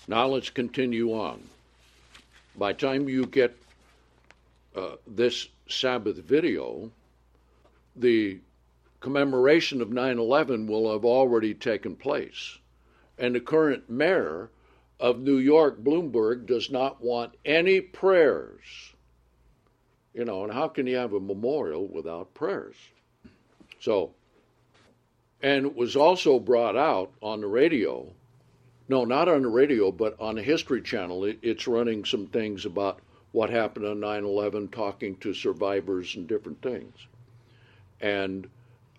Now let's continue on. By the time you get this Sabbath video, the commemoration of 9/11 will have already taken place. And the current mayor of New York, Bloomberg, does not want any prayers. And how can you have a memorial without prayers? So, and it was also brought out on the radio. No, not on the radio, but on the History Channel. It's running some things about what happened on 9/11, talking to survivors and different things. And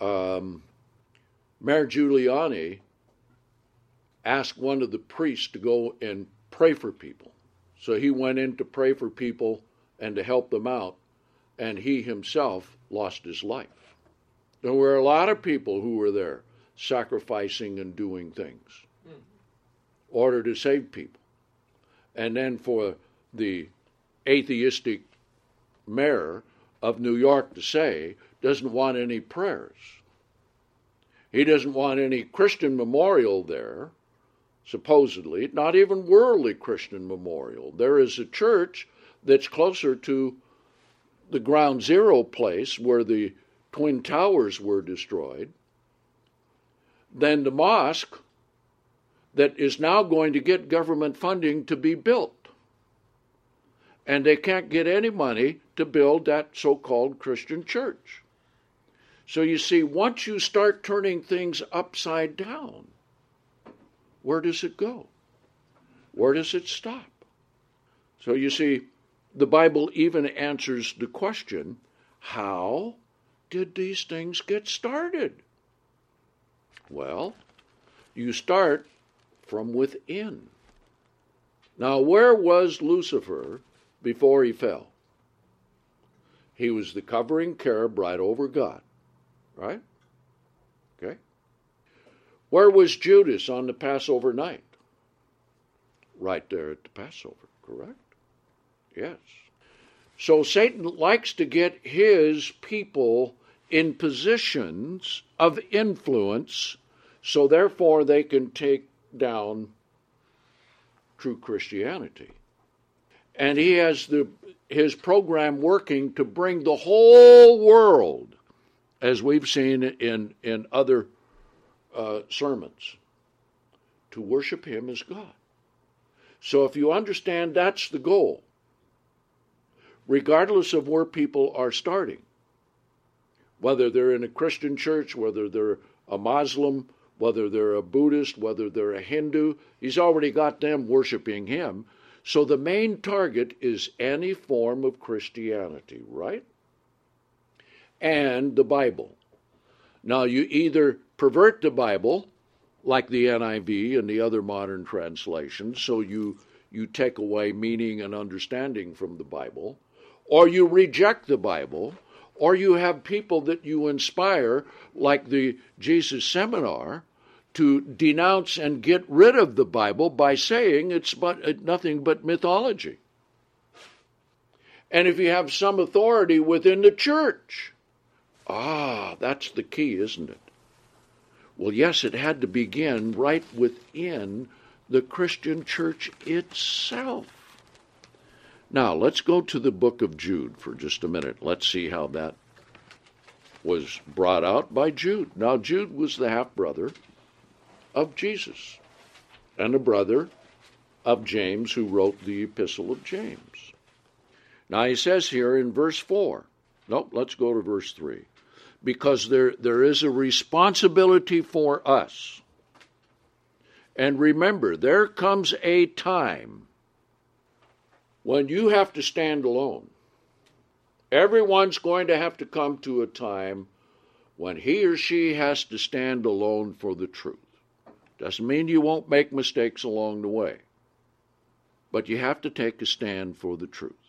Mayor Giuliani asked one of the priests to go and pray for people. So he went in to pray for people and to help them out, and he himself lost his life. There were a lot of people who were there sacrificing and doing things in order to save people. And then for the atheistic mayor of New York to say doesn't want any prayers. He doesn't want any Christian memorial there, supposedly, not even worldly Christian memorial. There is a church that's closer to the ground zero place where the Twin Towers were destroyed than the mosque that is now going to get government funding to be built. And they can't get any money to build that so-called Christian church. So you see, once you start turning things upside down, where does it go? Where does it stop? So you see, the Bible even answers the question, how did these things get started? Well, you start from within. Now, where was Lucifer before he fell? He was the covering cherub right over God, right? Okay. Where was Judas on the Passover night? Right there at the Passover, correct? Yes. So Satan likes to get his people in positions of influence, so therefore they can take down true Christianity. And he has his program working to bring the whole world, as we've seen in other sermons, to worship him as God. So if you understand that's the goal, regardless of where people are starting, whether they're in a Christian church, whether they're a Muslim, whether they're a Buddhist, whether they're a Hindu, he's already got them worshiping him. So the main target is any form of Christianity, right? And the Bible. Now, you either pervert the Bible, like the NIV and the other modern translations, so you take away meaning and understanding from the Bible, or you reject the Bible, or you have people that you inspire, like the Jesus Seminar, to denounce and get rid of the Bible by saying it's nothing but mythology. And if you have some authority within the church, that's the key, isn't it? Well, yes, it had to begin right within the Christian church itself. Now, let's go to the book of Jude for just a minute. Let's see how that was brought out by Jude. Now, Jude was the half-brother of Jesus and a brother of James, who wrote the Epistle of James. Now, he says here in verse 4, let's go to verse 3, because there is a responsibility for us. And remember, there comes a time when you have to stand alone. Everyone's going to have to come to a time when he or she has to stand alone for the truth. Doesn't mean you won't make mistakes along the way, but you have to take a stand for the truth.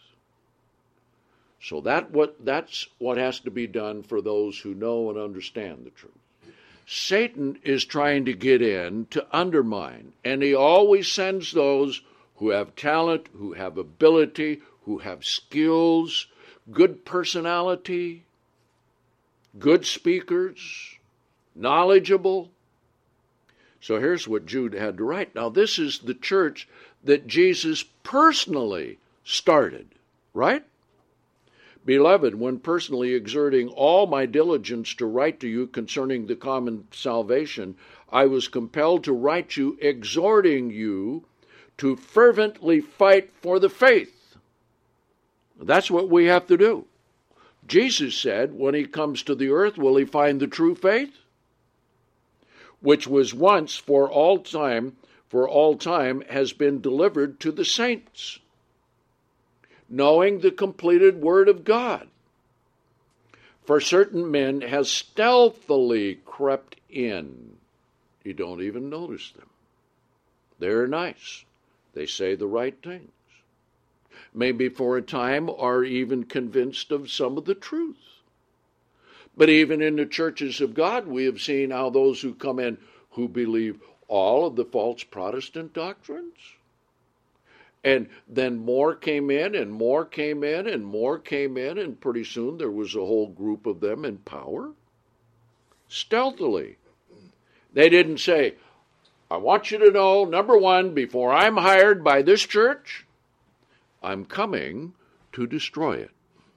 So that's what has to be done for those who know and understand the truth. Satan is trying to get in to undermine, and he always sends those who have talent, who have ability, who have skills, good personality, good speakers, knowledgeable, So here's what Jude had to write. Now, this is the church that Jesus personally started, right? Beloved, when personally exerting all my diligence to write to you concerning the common salvation, I was compelled to write you, exhorting you to fervently fight for the faith. That's what we have to do. Jesus said, when he comes to the earth, will he find the true faith? Which was once for all time, has been delivered to the saints, knowing the completed word of God. For certain men has stealthily crept in. You don't even notice them. They're nice. They say the right things. Maybe for a time are even convinced of some of the truth. But even in the churches of God, we have seen how those who come in who believe all of the false Protestant doctrines. And then more came in, and more came in, and more came in, and pretty soon there was a whole group of them in power. Stealthily. They didn't say, I want you to know, number one, before I'm hired by this church, I'm coming to destroy it.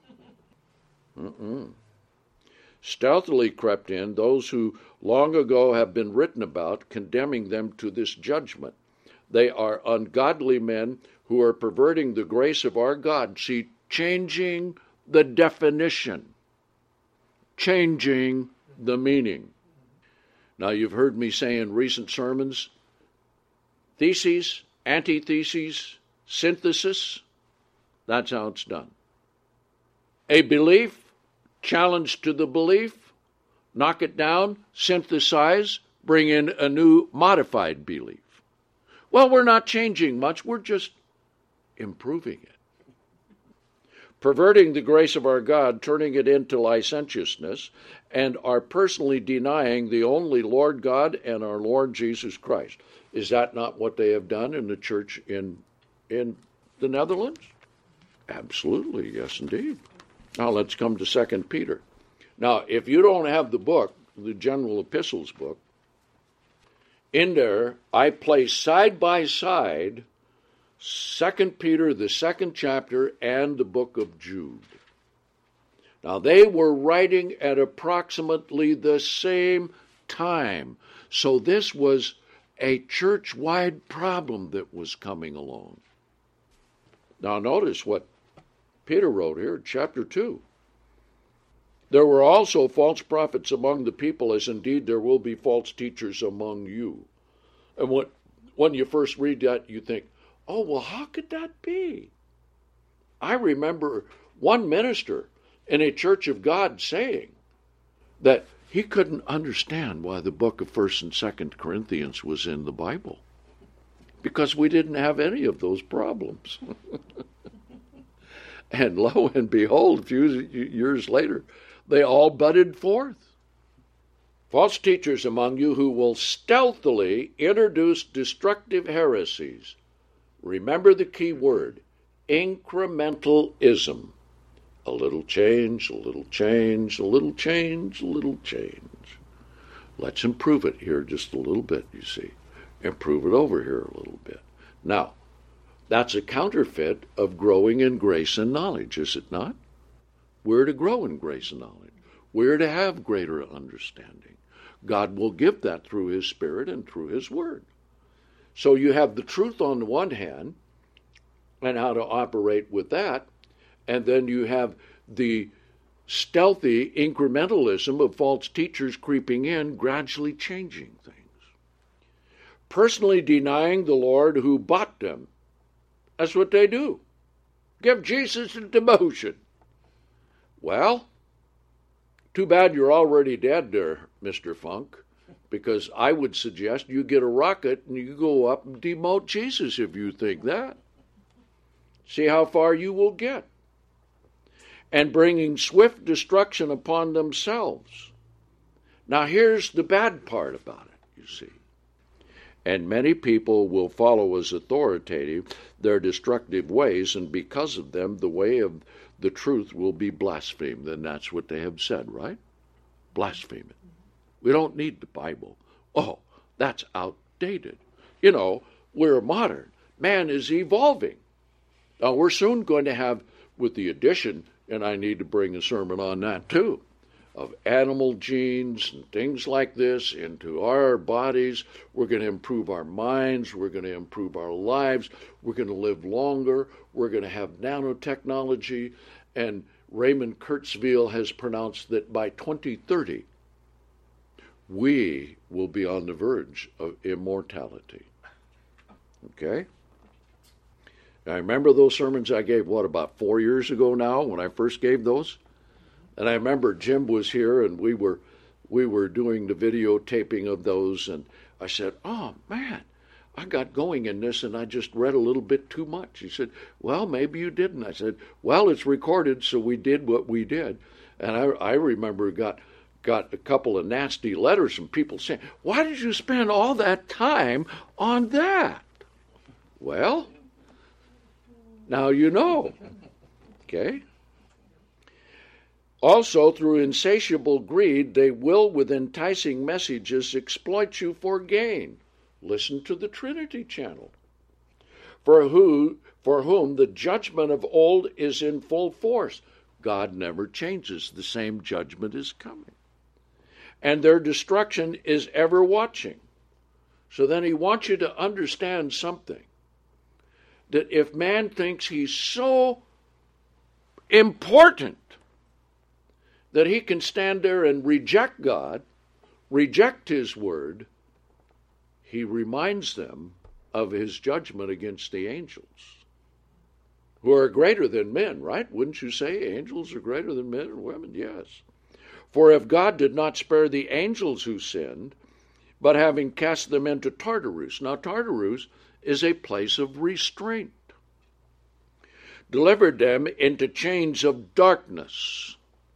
Stealthily crept in those who long ago have been written about, condemning them to this judgment. They are ungodly men who are perverting the grace of our God. See, changing the definition, changing the meaning. Now, you've heard me say in recent sermons, theses, antitheses, synthesis, that's how it's done. A belief, challenge to the belief, knock it down, synthesize, bring in a new modified belief. Well, we're not changing much, we're just improving it. Perverting the grace of our God, turning it into licentiousness, and are personally denying the only Lord God and our Lord Jesus Christ. Is that not what they have done in the church in the Netherlands? Absolutely, yes indeed. Now let's come to 2 Peter. Now, if you don't have the book, the General Epistles book, in there I place side by side 2 Peter, the 2nd chapter, and the book of Jude. Now, they were writing at approximately the same time. So this was a church-wide problem that was coming along. Now, notice what Peter wrote here, chapter 2. There were also false prophets among the people, as indeed there will be false teachers among you. And when you first read that, you think, oh, well, how could that be? I remember one minister in a church of God saying that he couldn't understand why the book of 1st and 2nd Corinthians was in the Bible, because we didn't have any of those problems. And lo and behold, a few years later, they all budded forth. False teachers among you who will stealthily introduce destructive heresies. Remember the key word, incrementalism. A little change, a little change, a little change, a little change. Let's improve it here just a little bit, you see. Improve it over here a little bit. Now, that's a counterfeit of growing in grace and knowledge, is it not? We're to grow in grace and knowledge. We're to have greater understanding. God will give that through His Spirit and through His Word. So you have the truth on the one hand, and how to operate with that, and then you have the stealthy incrementalism of false teachers creeping in, gradually changing things. Personally denying the Lord who bought them. That's what they do. Give Jesus a demotion. Well, too bad you're already dead there, Mr. Funk, because I would suggest you get a rocket and you go up and demote Jesus if you think that. See how far you will get. And bringing swift destruction upon themselves. Now here's the bad part about it, you see. And many people will follow as authoritative their destructive ways, and because of them, the way of the truth will be blasphemed. And that's what they have said, right? Blaspheme it. We don't need the Bible. Oh, That's outdated. You know, we're modern. Man is evolving. Now, we're soon going to have, with the addition, and I need to bring a sermon on that too, of animal genes and things like this into our bodies. We're going to improve our minds. We're going to improve our lives. We're going to live longer. We're going to have nanotechnology. And Raymond Kurzweil has pronounced that by 2030, we will be on the verge of immortality. Okay? I remember those sermons I gave, about 4 years ago now, when I first gave those? And I remember Jim was here, and we were doing the videotaping of those, and I said, oh, man, I got going in this, and I just read a little bit too much. He said, well, maybe you didn't. I said, well, it's recorded, so we did what we did. And I remember got a couple of nasty letters from people saying, why did you spend all that time on that? Well, now you know. Okay? Also, through insatiable greed, they will, with enticing messages, exploit you for gain. Listen to the Trinity channel. For whom the judgment of old is in full force. God never changes. The same judgment is coming. And their destruction is ever watching. So then he wants you to understand something. That if man thinks he's so important that he can stand there and reject God, reject his word, he reminds them of his judgment against the angels, who are greater than men, right? Wouldn't you say angels are greater than men and women? Yes. For if God did not spare the angels who sinned, but having cast them into Tartarus. Now, Tartarus is a place of restraint. Delivered them into chains of darkness,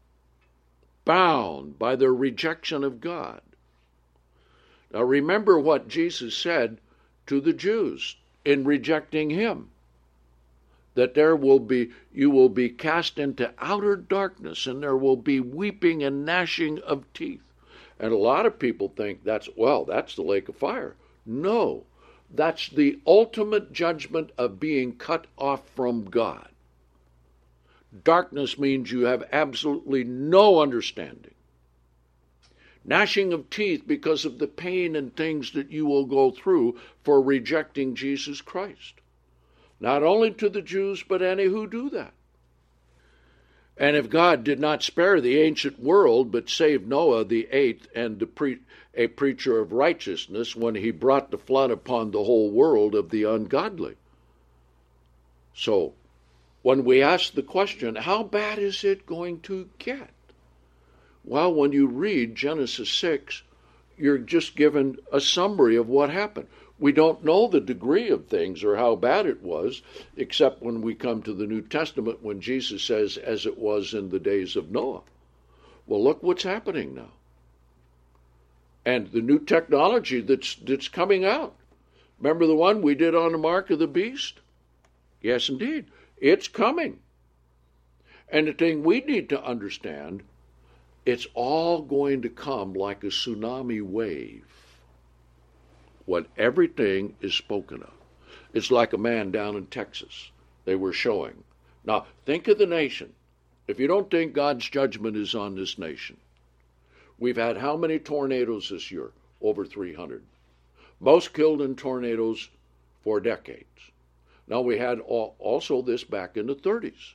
bound by their rejection of God. Now remember what Jesus said to the Jews in rejecting him, that you will be cast into outer darkness, and there will be weeping and gnashing of teeth. And a lot of people think that's the lake of fire. No, that's the ultimate judgment of being cut off from God. Darkness means you have absolutely no understanding. Gnashing of teeth because of the pain and things that you will go through for rejecting Jesus Christ. Not only to the Jews, but any who do that. And if God did not spare the ancient world, but saved Noah the eighth and a preacher of righteousness when he brought the flood upon the whole world of the ungodly. So, when we ask the question, how bad is it going to get? Well, when you read Genesis 6, you're just given a summary of what happened. We don't know the degree of things or how bad it was, except when we come to the New Testament when Jesus says, as it was in the days of Noah. Well, look what's happening now. And the new technology that's coming out. Remember the one we did on the mark of the beast? Yes, indeed. It's coming. And the thing we need to understand, it's all going to come like a tsunami wave when everything is spoken of. It's like a man down in Texas they were showing. Now, think of the nation. If you don't think God's judgment is on this nation, we've had how many tornadoes this year? Over 300. Most killed in tornadoes for decades. Now, we had also this back in the 30s.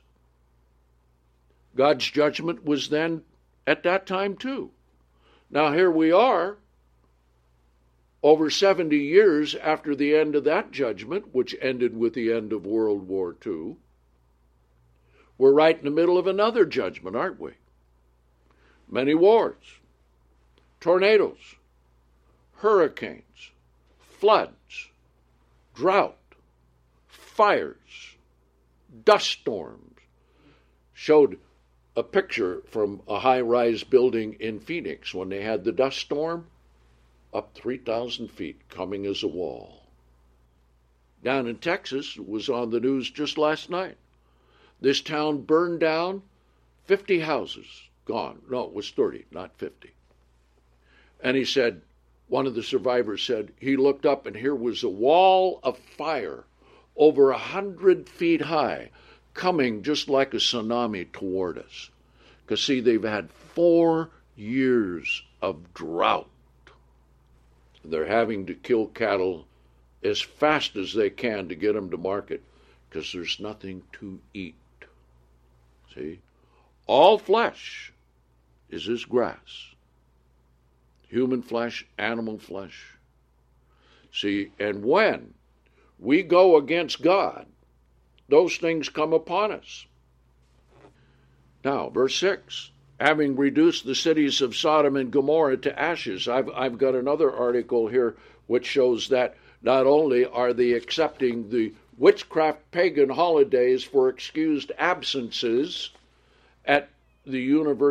God's judgment was then at that time too. Now, here we are, over 70 years after the end of that judgment, which ended with the end of World War II. We're right in the middle of another judgment, aren't we? Many wars, tornadoes, hurricanes, floods, drought, fires, dust storms. Showed a picture from a high-rise building in Phoenix when they had the dust storm, up 3,000 feet, coming as a wall. Down in Texas, it was on the news just last night. This town burned down, 50 houses gone. No, it was 30, not 50. And he said, one of the survivors said he looked up and here was a wall of fire over 100 feet high coming just like a tsunami toward us. Because, see, they've had 4 years of drought. They're having to kill cattle as fast as they can to get them to market because there's nothing to eat. See? All flesh is as grass. Human flesh, animal flesh. See, and when we go against God, those things come upon us. Now, verse 6, having reduced the cities of Sodom and Gomorrah to ashes. I've got another article here which shows that not only are they accepting the witchcraft pagan holidays for excused absences at the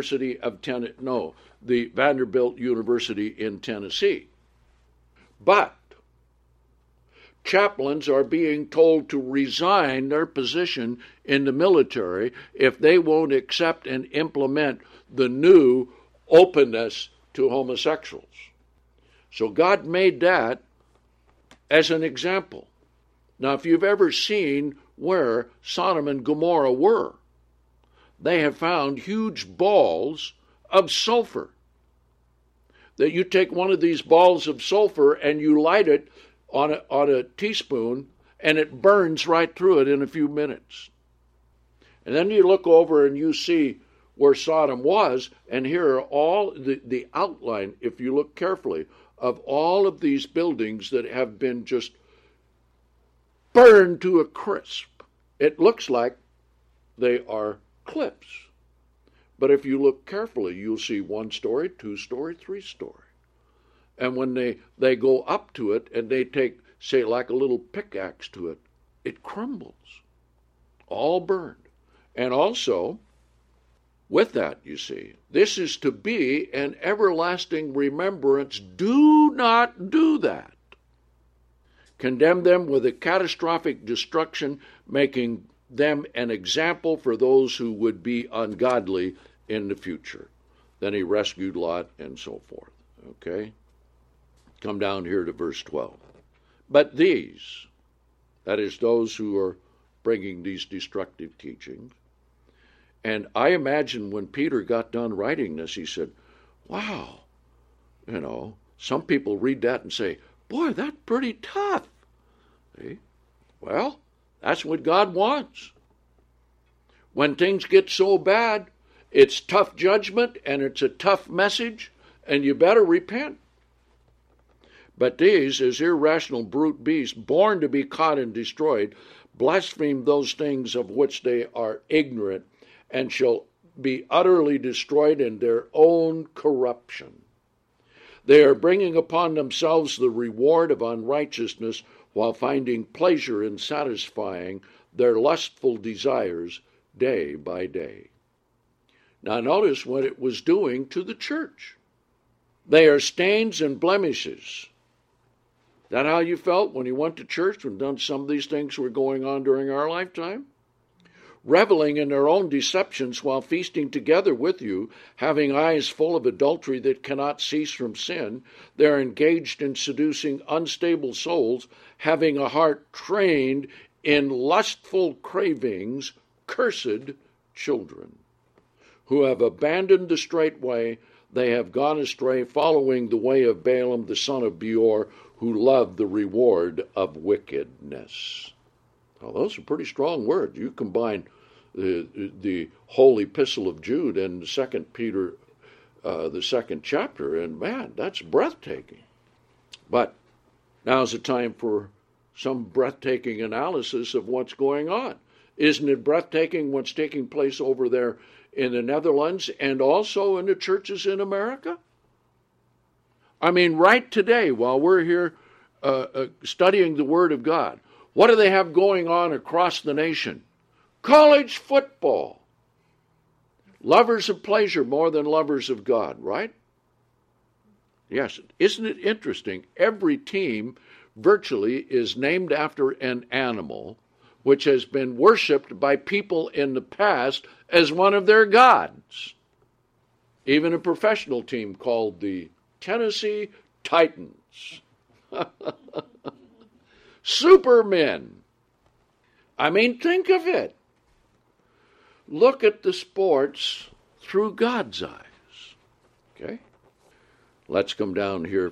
the Vanderbilt University in Tennessee, but chaplains are being told to resign their position in the military if they won't accept and implement the new openness to homosexuals. So God made that as an example. Now, if you've ever seen where Sodom and Gomorrah were, they have found huge balls of sulfur. That you take one of these balls of sulfur and you light it on a teaspoon, and it burns right through it in a few minutes. And then you look over and you see where Sodom was, and here are all the outline, if you look carefully, of all of these buildings that have been just burned to a crisp. It looks like they are cliffs. But if you look carefully, you'll see 1-story, 2-story, 3-story. And when they go up to it and they take, say, like a little pickaxe to it, it crumbles, all burned. And also, with that, you see, this is to be an everlasting remembrance. Do not do that. Condemn them with a catastrophic destruction, making them an example for those who would be ungodly in the future. Then he rescued Lot and so forth. Okay? Come down here to verse 12. But these, that is those who are bringing these destructive teachings, and I imagine when Peter got done writing this, he said, wow, some people read that and say, boy, that's pretty tough. See? Well, that's what God wants. When things get so bad, it's tough judgment and it's a tough message, and you better repent. But these, as irrational brute beasts, born to be caught and destroyed, blaspheme those things of which they are ignorant, and shall be utterly destroyed in their own corruption. They are bringing upon themselves the reward of unrighteousness, while finding pleasure in satisfying their lustful desires day by day. Now notice what it was doing to the church. They are stains and blemishes. Is that how you felt when you went to church when some of these things were going on during our lifetime? Reveling in their own deceptions while feasting together with you, having eyes full of adultery that cannot cease from sin, they're engaged in seducing unstable souls, having a heart trained in lustful cravings, cursed children, who have abandoned the straight way. They have gone astray, following the way of Balaam the son of Beor, who loved the reward of wickedness. Now, those are pretty strong words. You combine the whole epistle of Jude and 2 Peter, the 2nd chapter, and man, that's breathtaking. But now's the time for some breathtaking analysis of what's going on. Isn't it breathtaking what's taking place over there in the Netherlands and also in the churches in America? I mean, right today, while we're here studying the Word of God, what do they have going on across the nation? College football. Lovers of pleasure more than lovers of God, right? Yes, isn't it interesting? Every team virtually is named after an animal which has been worshipped by people in the past as one of their gods. Even a professional team called the Tennessee titans, supermen. I mean, think of it. Look at the sports through God's eyes. Okay? Let's come down here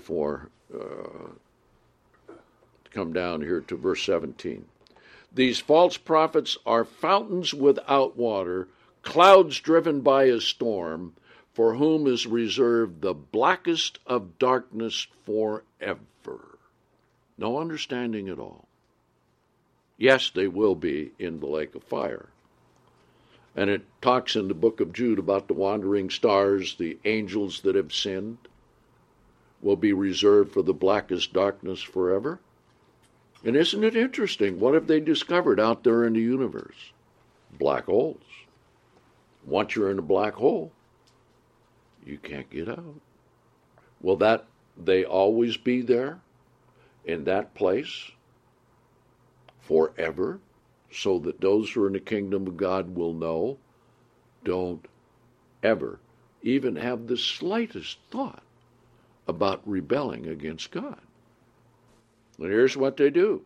to verse 17. These false prophets are fountains without water, clouds driven by a storm, for whom is reserved the blackest of darkness forever. No understanding at all. Yes, they will be in the lake of fire. And it talks in the book of Jude about the wandering stars, the angels that have sinned, will be reserved for the blackest darkness forever. And isn't it interesting? What have they discovered out there in the universe? Black holes. Once you're in a black hole, you can't get out. Will they always be there in that place forever, so that those who are in the kingdom of God will know? Don't ever even have the slightest thought about rebelling against God. And here's what they do.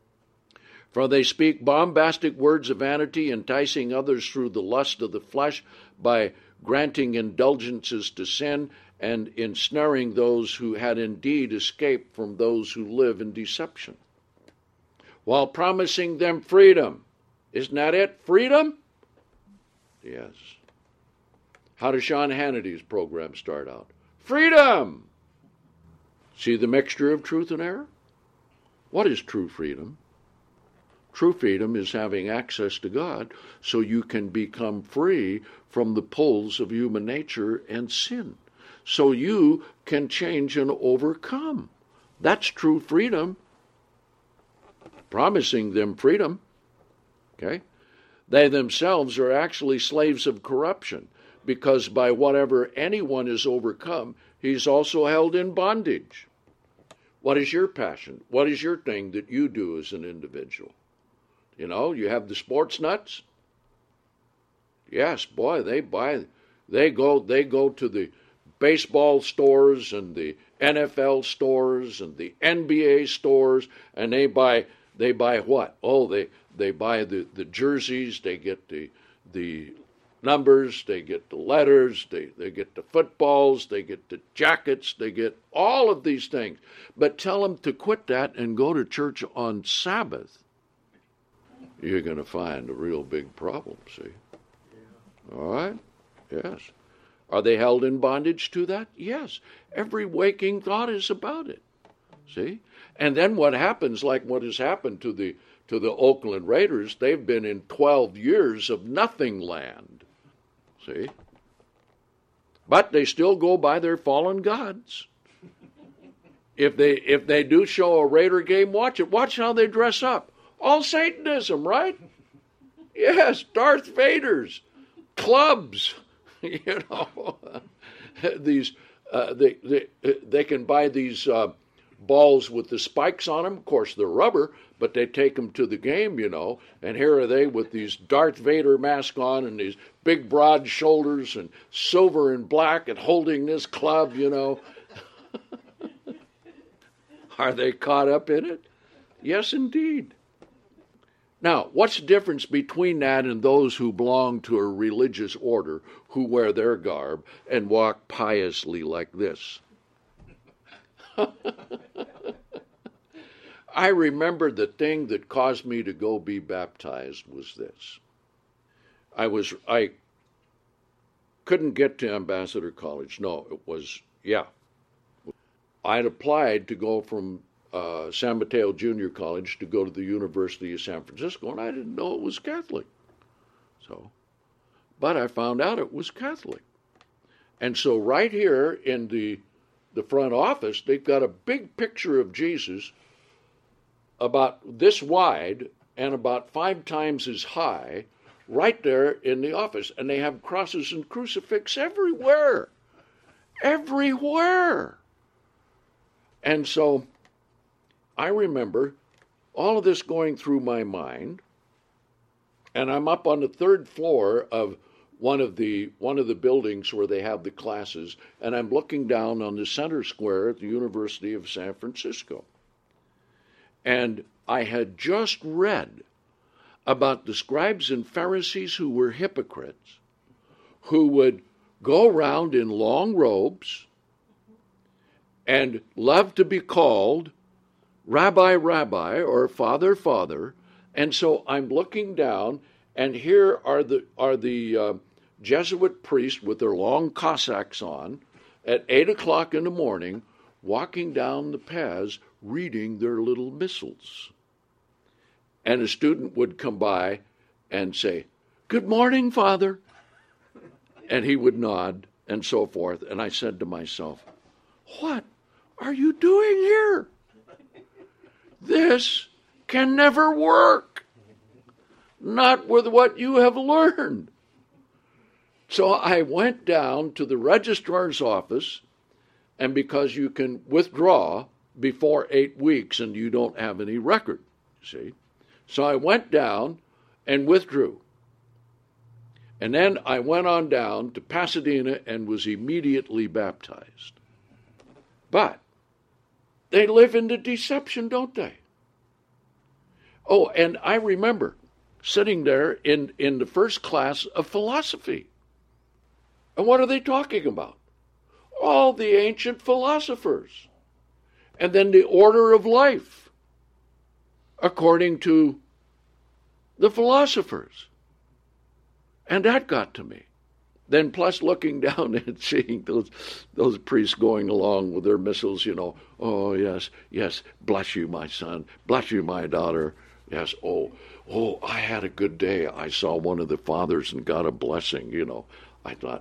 For they speak bombastic words of vanity, enticing others through the lust of the flesh by granting indulgences to sin and ensnaring those who had indeed escaped from those who live in deception, while promising them freedom. Isn't that it? Freedom? Yes. How does Sean Hannity's program start out? Freedom! See the mixture of truth and error? What is true freedom? True freedom is having access to God so you can become free from the pulls of human nature and sin. So you can change and overcome. That's true freedom. Promising them freedom. Okay? They themselves are actually slaves of corruption, because by whatever anyone is overcome, he's also held in bondage. What is your passion? What is your thing that you do as an individual? You know, you have the sports nuts. Yes, boy, they go to the baseball stores and the NFL stores and the NBA stores, and they buy what? Oh, they buy the jerseys, they get the numbers, they get the letters, they get the footballs, they get the jackets, they get all of these things. But tell them to quit that and go to church on Sabbath. You're going to find a real big problem, see? Yeah. All right? Yes. Are they held in bondage to that? Yes. Every waking thought is about it. See? And then what happens, like what has happened to the Oakland Raiders, they've been in 12 years of nothing land. See? But they still go by their fallen gods. If they do show a Raider game, watch it. Watch how they dress up. All Satanism, right? Yes, Darth Vader's, clubs, you know. These they can buy these balls with the spikes on them. Of course, they're rubber, but they take them to the game, you know. And here are they with these Darth Vader mask on and these big broad shoulders and silver and black and holding this club, you know. Are they caught up in it? Yes, indeed. Now, what's the difference between that and those who belong to a religious order who wear their garb and walk piously like this? I remember the thing that caused me to go be baptized was this. I couldn't get to Ambassador College. No, it was, I'd applied to go from San Mateo Junior College to go to the University of San Francisco, and I didn't know it was Catholic. But I found out it was Catholic. And so right here in the front office, they've got a big picture of Jesus about this wide and about 5 times as high right there in the office. And they have crosses and crucifix everywhere. Everywhere. And so I remember all of this going through my mind, and I'm up on the 3rd floor of one of the buildings where they have the classes, and I'm looking down on the center square at the University of San Francisco. And I had just read about the scribes and Pharisees who were hypocrites, who would go around in long robes and love to be called Rabbi, Rabbi, or Father, Father. And so I'm looking down, and here are the Jesuit priests with their long Cossacks on at 8 o'clock in the morning, walking down the paths, reading their little missals. And a student would come by and say, "Good morning, Father." And he would nod and so forth. And I said to myself, what are you doing here? This can never work. Not with what you have learned. So I went down to the registrar's office, and because you can withdraw before 8 weeks and you don't have any record, see? So I went down and withdrew. And then I went on down to Pasadena and was immediately baptized. But they live in the deception, don't they? Oh, and I remember sitting there in the first class of philosophy. And what are they talking about? All the ancient philosophers. And then the order of life, according to the philosophers. And that got to me. Then plus looking down and seeing those priests going along with their missals, you know, oh, yes, yes, bless you, my son, bless you, my daughter. Yes, oh, I had a good day. I saw one of the fathers and got a blessing, you know. I thought,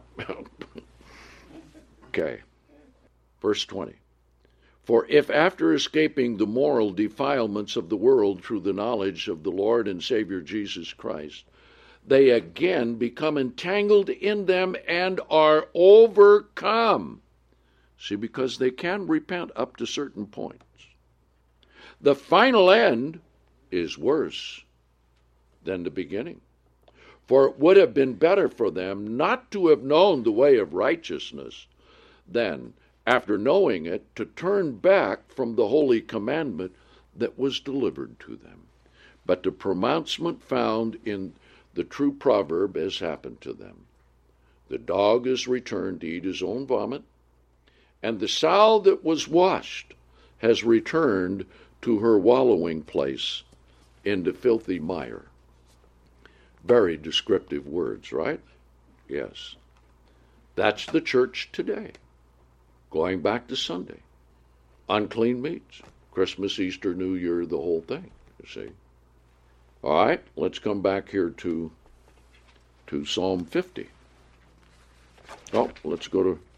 okay. Verse 20. For if after escaping the moral defilements of the world through the knowledge of the Lord and Savior Jesus Christ, they again become entangled in them and are overcome. See, because they can repent up to certain points. The final end is worse than the beginning. For it would have been better for them not to have known the way of righteousness than, after knowing it, to turn back from the holy commandment that was delivered to them. But the pronouncement found in the true proverb has happened to them. The dog is returned to eat his own vomit, and the sow that was washed has returned to her wallowing place in the filthy mire. Very descriptive words, right? Yes. That's the church today. Going back to Sunday. Unclean meats. Christmas, Easter, New Year, the whole thing, you see. All right, let's come back here to Psalm 50. Oh, let's go to,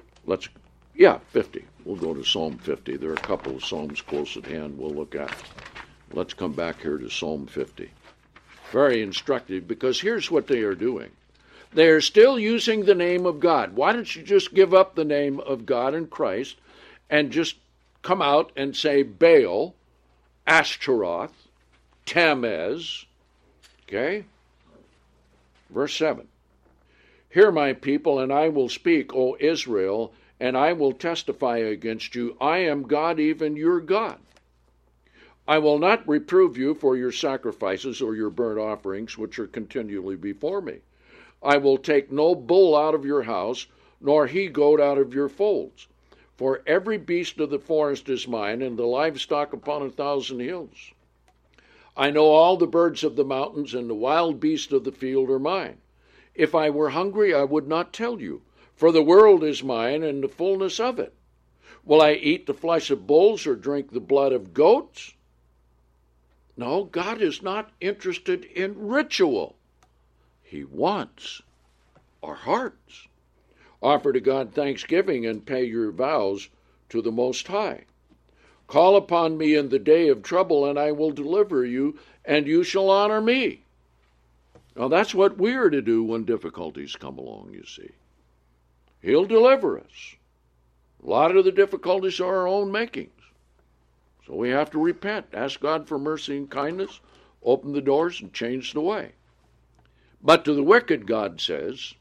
50. We'll go to Psalm 50. There are a couple of Psalms close at hand we'll look at. Let's come back here to Psalm 50. Very instructive, because here's what they are doing. They are still using the name of God. Why don't you just give up the name of God and Christ and just come out and say Baal, Ashtaroth, Tammuz, okay? Verse 7. Hear my people, and I will speak, O Israel, and I will testify against you. I am God, even your God. I will not reprove you for your sacrifices or your burnt offerings, which are continually before me. I will take no bull out of your house, nor he-goat out of your folds. For every beast of the forest is mine, and the livestock upon 1,000 hills. I know all the birds of the mountains, and the wild beasts of the field are mine. If I were hungry, I would not tell you, for the world is mine, and the fullness of it. Will I eat the flesh of bulls, or drink the blood of goats? No, God is not interested in ritual. He wants our hearts. Offer to God thanksgiving and pay your vows to the Most High. Call upon me in the day of trouble, and I will deliver you, and you shall honor me. Now that's what we are to do when difficulties come along, you see. He'll deliver us. A lot of the difficulties are our own makings. So we have to repent, ask God for mercy and kindness, open the doors, and change the way. But to the wicked, God says,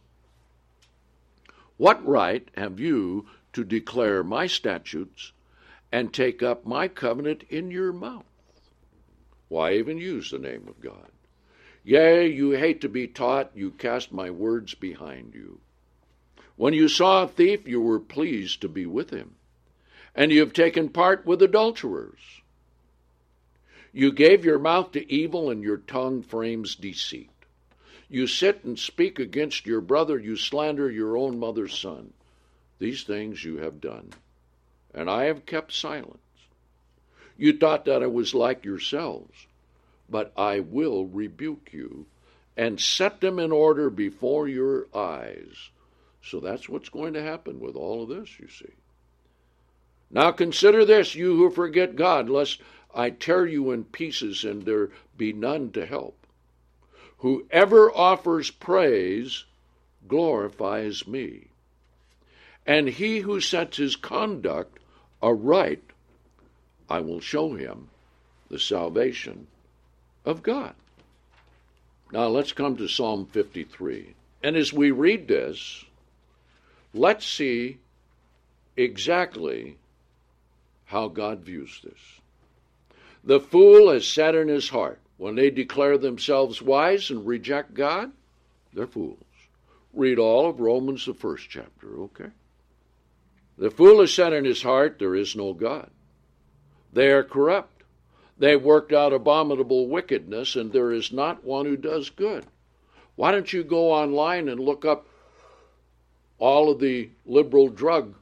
what right have you to declare my statutes and take up my covenant in your mouth? Why even use the name of God? Yea, you hate to be taught, you cast my words behind you. When you saw a thief, you were pleased to be with him, and you have taken part with adulterers. You gave your mouth to evil, and your tongue frames deceit. You sit and speak against your brother, you slander your own mother's son. These things you have done, and I have kept silence. You thought that I was like yourselves, but I will rebuke you and set them in order before your eyes. So that's what's going to happen with all of this, you see. Now consider this, you who forget God, lest I tear you in pieces and there be none to help. Whoever offers praise glorifies me, and he who sets his conduct aright, I will show him the salvation of God. Now let's come to Psalm 53. And as we read this, let's see exactly how God views this. The fool has said in his heart, when they declare themselves wise and reject God, they're fools. Read all of Romans, the first chapter, okay? The fool has said in his heart, there is no God. They are corrupt. They have worked out abominable wickedness, and there is not one who does good. Why don't you go online and look up all of the liberal drug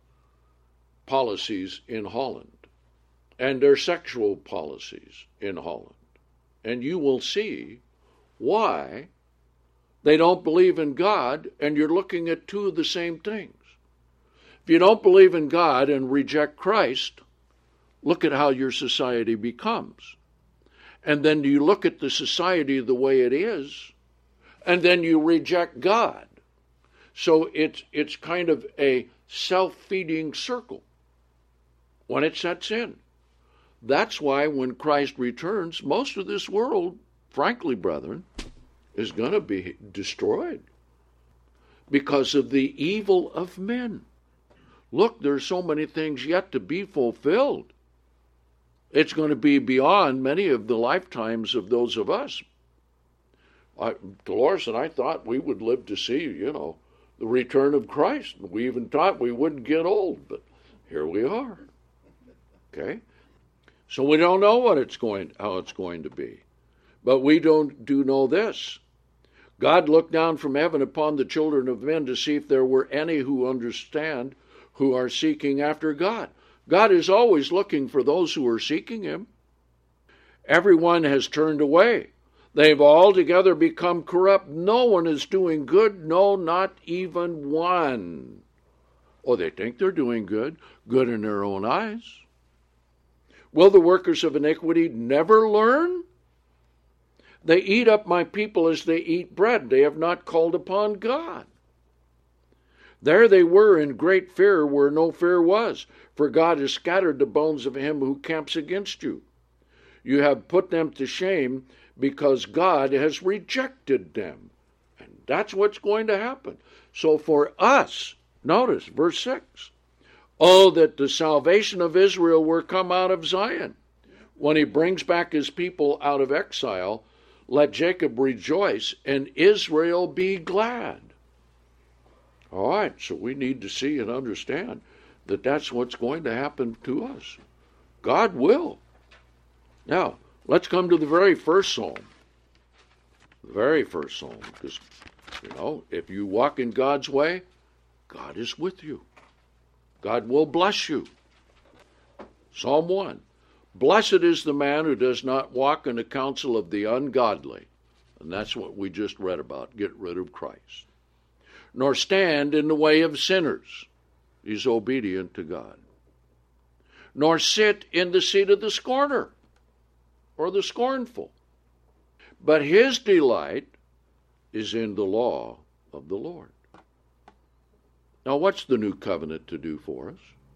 policies in Holland and their sexual policies in Holland, and you will see why they don't believe in God, and you're looking at two of the same things. If you don't believe in God and reject Christ, look at how your society becomes. And then you look at the society the way it is, and then you reject God. So it's kind of a self-feeding circle when it sets in. That's why when Christ returns, most of this world, frankly, brethren, is going to be destroyed because of the evil of men. Look, there's so many things yet to be fulfilled. It's going to be beyond many of the lifetimes of those of us. Dolores and I thought we would live to see, the return of Christ. We even thought we wouldn't get old, but here we are. Okay? So we don't know how it's going to be. But we do know this. God looked down from heaven upon the children of men to see if there were any who understand, who are seeking after God. God is always looking for those who are seeking him. Everyone has turned away. They've altogether become corrupt. No one is doing good, no, not even one. Oh, they think they're doing good in their own eyes. Will the workers of iniquity never learn? They eat up my people as they eat bread. They have not called upon God. There they were in great fear where no fear was, for God has scattered the bones of him who camps against you. You have put them to shame because God has rejected them. And that's what's going to happen. So for us, notice verse 6, oh, that the salvation of Israel were come out of Zion. When he brings back his people out of exile, let Jacob rejoice and Israel be glad. All right, so we need to see and understand that that's what's going to happen to us. God will. Now, let's come to the very first psalm. The very first psalm, because, if you walk in God's way, God is with you. God will bless you. Psalm 1. Blessed is the man who does not walk in the counsel of the ungodly. And that's what we just read about. Get rid of Christ. Nor stand in the way of sinners. He's obedient to God. Nor sit in the seat of the scorner or the scornful. But his delight is in the law of the Lord. Now, what's the new covenant to do for us?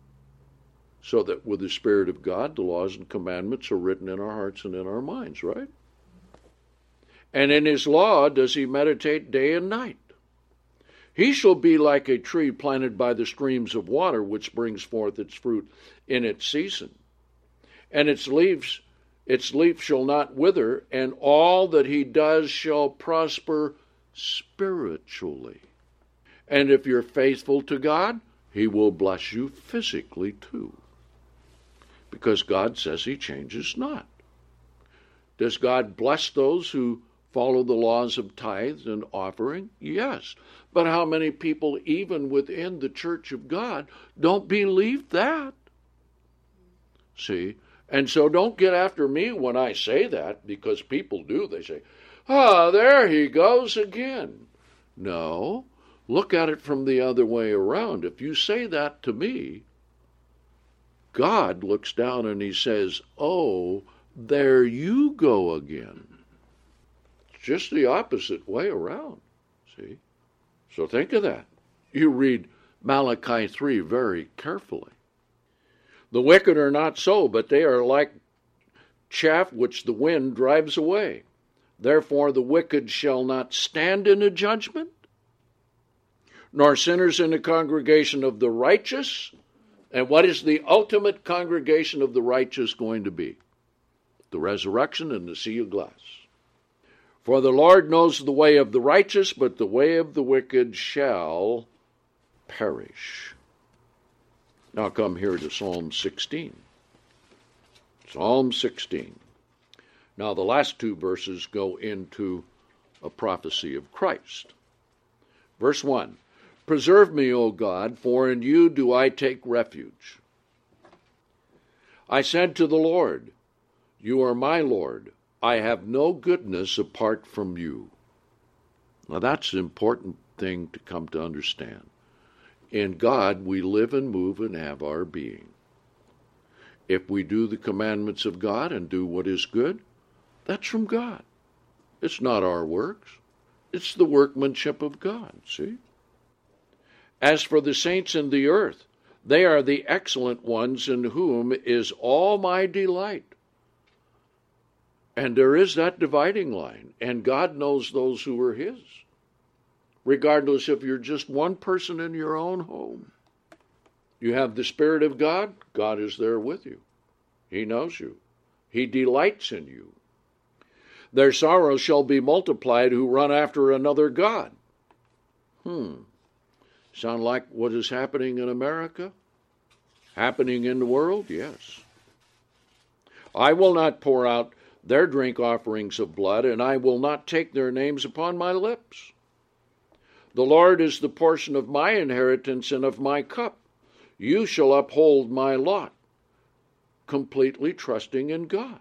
So that with the Spirit of God, the laws and commandments are written in our hearts and in our minds, right? and in his law does he meditate day and night. He shall be like a tree planted by the streams of water, which brings forth its fruit in its season. And its leaf shall not wither, and all that he does shall prosper spiritually. And if you're faithful to God, he will bless you physically too. Because God says he changes not. Does God bless those who follow the laws of tithes and offering? Yes. But how many people, even within the church of God, don't believe that? See? And so don't get after me when I say that, because people do. They say, there he goes again. No. Look at it from the other way around. If you say that to me, God looks down and he says, oh, there you go again. It's just the opposite way around. See? So think of that. You read Malachi 3 very carefully. The wicked are not so, but they are like chaff which the wind drives away. Therefore the wicked shall not stand in the judgment, nor sinners in the congregation of the righteous. And what is the ultimate congregation of the righteous going to be? The resurrection and the sea of glass. For the Lord knows the way of the righteous, but the way of the wicked shall perish. Now come here to Psalm 16. Psalm 16. Now the last two verses go into a prophecy of Christ. Verse 1. Preserve me, O God, for in you do I take refuge. I said to the Lord, you are my Lord. I have no goodness apart from you. Now that's an important thing to come to understand. In God we live and move and have our being. If we do the commandments of God and do what is good, that's from God. It's not our works. It's the workmanship of God, see? As for the saints in the earth, they are the excellent ones in whom is all my delight. And there is that dividing line, and God knows those who are his. Regardless if you're just one person in your own home. You have the Spirit of God, God is there with you. He knows you. He delights in you. Their sorrows shall be multiplied who run after another god. Sound like what is happening in America? Happening in the world? Yes. I will not pour out their drink offerings of blood, and I will not take their names upon my lips. The Lord is the portion of my inheritance and of my cup. You shall uphold my lot, completely trusting in God.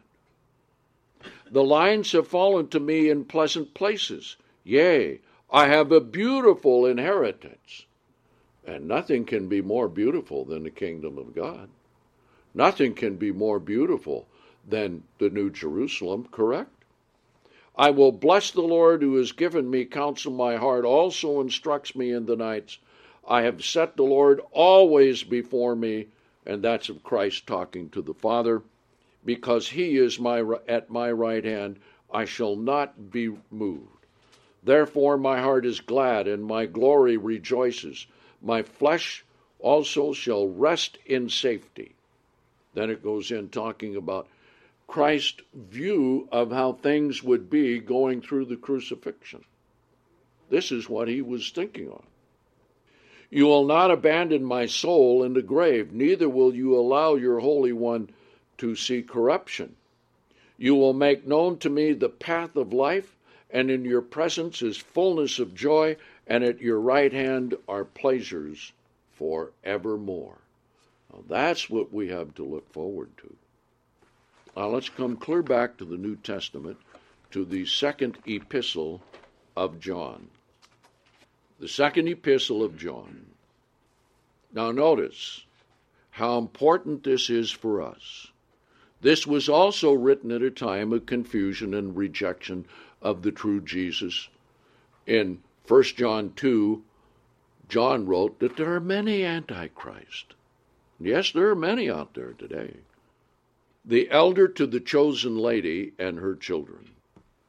The lines have fallen to me in pleasant places. Yea, I have a beautiful inheritance. And nothing can be more beautiful than the kingdom of God. Nothing can be more beautiful than the New Jerusalem, correct? I will bless the Lord who has given me counsel. My heart also instructs me in the nights. I have set the Lord always before me, and that's of Christ talking to the Father. Because he is at my right hand, I shall not be moved. Therefore my heart is glad, and my glory rejoices. My flesh also shall rest in safety. Then it goes in talking about Christ's view of how things would be going through the crucifixion. This is what he was thinking of. You will not abandon my soul in the grave, neither will you allow your Holy One to see corruption. You will make known to me the path of life, and in your presence is fullness of joy, and at your right hand are pleasures forevermore. Now that's what we have to look forward to. Now let's come clear back to the New Testament, to the second epistle of John. The second epistle of John. Now notice how important this is for us. This was also written at a time of confusion and rejection of the true Jesus. In 1 John 2, John wrote that there are many antichrists. Yes, there are many out there today. The elder to the chosen lady and her children.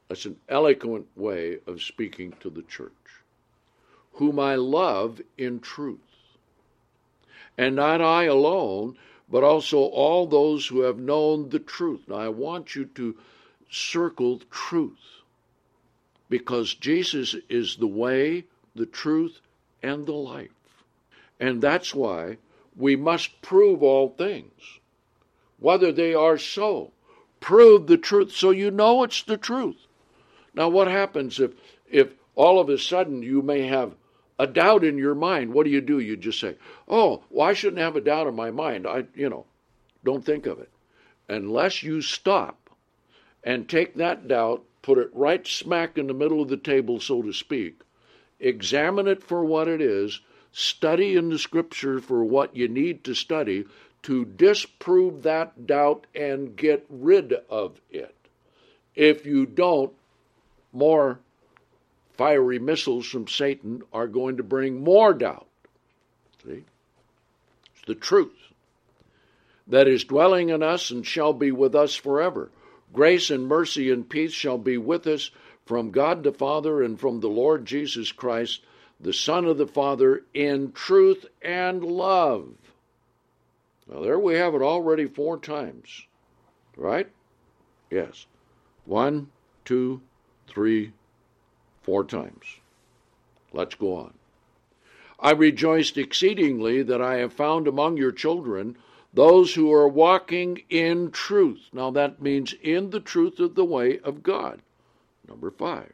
That's an eloquent way of speaking to the church. Whom I love in truth. And not I alone, but also all those who have known the truth. Now I want you to circle truth, because Jesus is the way, the truth, and the life. And that's why we must prove all things, whether they are so. Prove the truth so you know it's the truth. Now what happens if all of a sudden you may have a doubt in your mind? What do? You just say, oh, well, I shouldn't have a doubt in my mind. Don't think of it. Unless you stop and take that doubt, put it right smack in the middle of the table, so to speak, examine it for what it is, study in the Scripture for what you need to study to disprove that doubt and get rid of it. If you don't, more fiery missiles from Satan are going to bring more doubt. See? It's the truth that is dwelling in us and shall be with us forever. Grace and mercy and peace shall be with us from God the Father and from the Lord Jesus Christ, the Son of the Father, in truth and love. Now there we have it already 4 times. Right? Yes. 1, 2, 3, 4 times. Let's go on. I rejoiced exceedingly that I have found among your children those who are walking in truth. Now that means in the truth of the way of God. Number 5.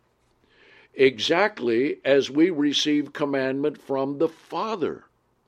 Exactly as we receive commandment from the Father.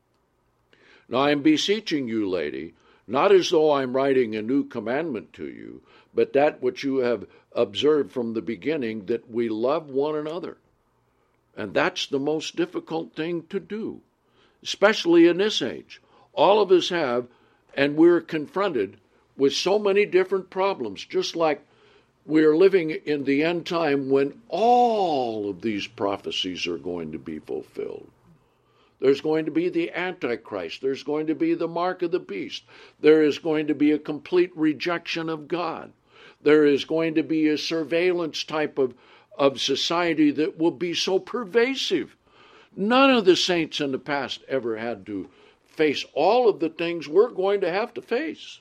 Now I am beseeching you, lady, not as though I'm writing a new commandment to you, but that which you have observed from the beginning, that we love one another. And that's the most difficult thing to do, especially in this age. All of us have, and we're confronted with so many different problems, just like we're living in the end time when all of these prophecies are going to be fulfilled. There's going to be the Antichrist. There's going to be the mark of the beast. There is going to be a complete rejection of God. There is going to be a surveillance type of society that will be so pervasive. None of the saints in the past ever had to face all of the things we're going to have to face.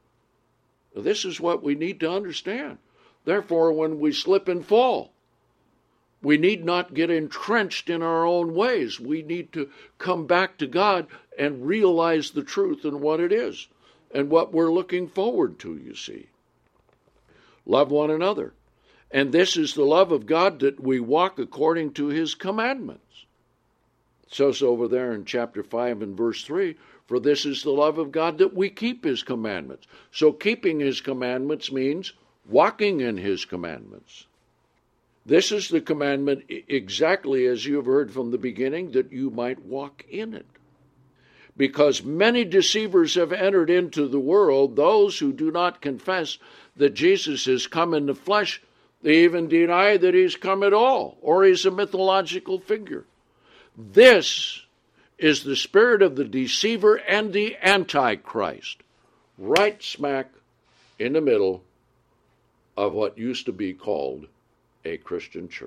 This is what we need to understand. Therefore, when we slip and fall, we need not get entrenched in our own ways. We need to come back to God and realize the truth and what it is and what we're looking forward to, you see. Love one another. And this is the love of God, that we walk according to his commandments. It says over there in chapter 5 and verse 3, for this is the love of God, that we keep his commandments. So keeping his commandments means walking in his commandments. This is the commandment exactly as you have heard from the beginning, that you might walk in it. Because many deceivers have entered into the world, those who do not confess that Jesus has come in the flesh. They even deny that he's come at all, or he's a mythological figure. This is the spirit of the deceiver and the Antichrist, right smack in the middle of what used to be called a Christian church.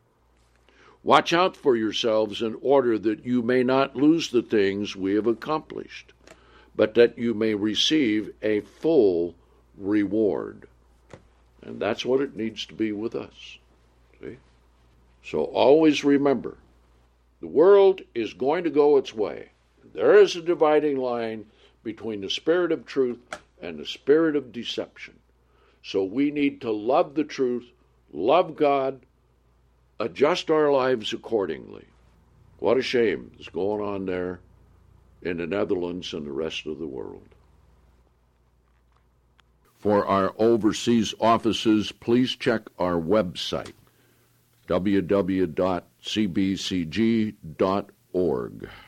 Watch out for yourselves in order that you may not lose the things we have accomplished, but that you may receive a full reward. And that's what it needs to be with us. See? So always remember, the world is going to go its way. There is a dividing line between the spirit of truth and the spirit of deception. So we need to love the truth, love God, adjust our lives accordingly. What a shame is going on there in the Netherlands and the rest of the world. For our overseas offices, please check our website, www.cbcg.org.